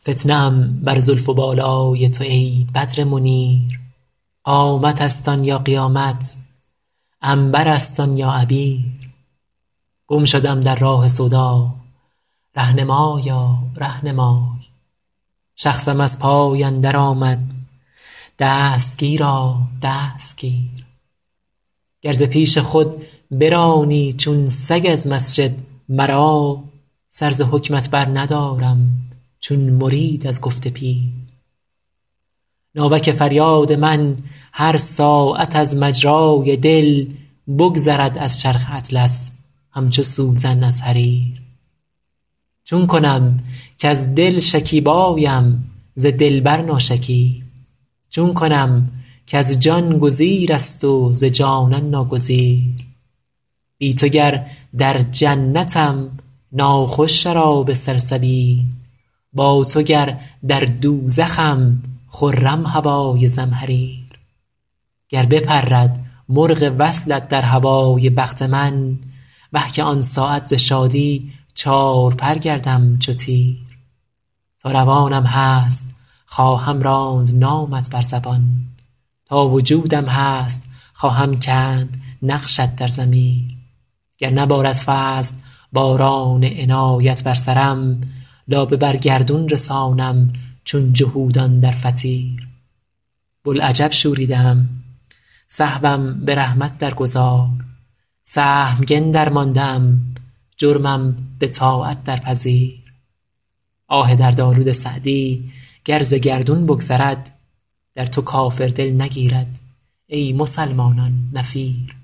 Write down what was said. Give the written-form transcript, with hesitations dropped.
فتنه‌ام بر زلف و بالای تو ای بدر منیر. قامت است آن یا قیامت، عنبر است آن یا عبیر. گم شدم در راه سودا، رهنمایا رهنمای. شخصم از پای اندر آمد، دستگیرا دستگیر. گر ز پیش خود برانی چون سگ از مسجد مرا، سر ز حکمت بر ندارم چون مرید از گفت پیر. ناوک فریاد من هر ساعت از مجرای دل، بگذرد از چرخ اطلس همچو سوزن از حریر. چون کنم کز دل شکیبایم ز دلبر ناشکیب، چون کنم کز جان گزیر است و ز جانان ناگزیر. بی تو گر در جنتم ناخوش شراب سلسبیل، با تو گر در دوزخم خرم هوای زمهریر. گر بپرد مرغ وصلت در هوای بخت من، وه که آن ساعت ز شادی چارپر گردم چو تیر. تا روانم هست خواهم راند نامت بر زبان، تا وجودم هست خواهم کند نقشت در ضمیر. گر نبارد فضل باران عنایت بر سرم، لابه بر گردون رسانم چون جهودان در فطیر. بوالعجب شوریده ام، سهوم به رحمت در گذار. سهمگن درمانده ام، جرمم به طاعت در پذیر. آه دردآلود سعدی گر ز گردون بگذرد، در تو کافر دل نگیرد ای مسلمانان نفیر.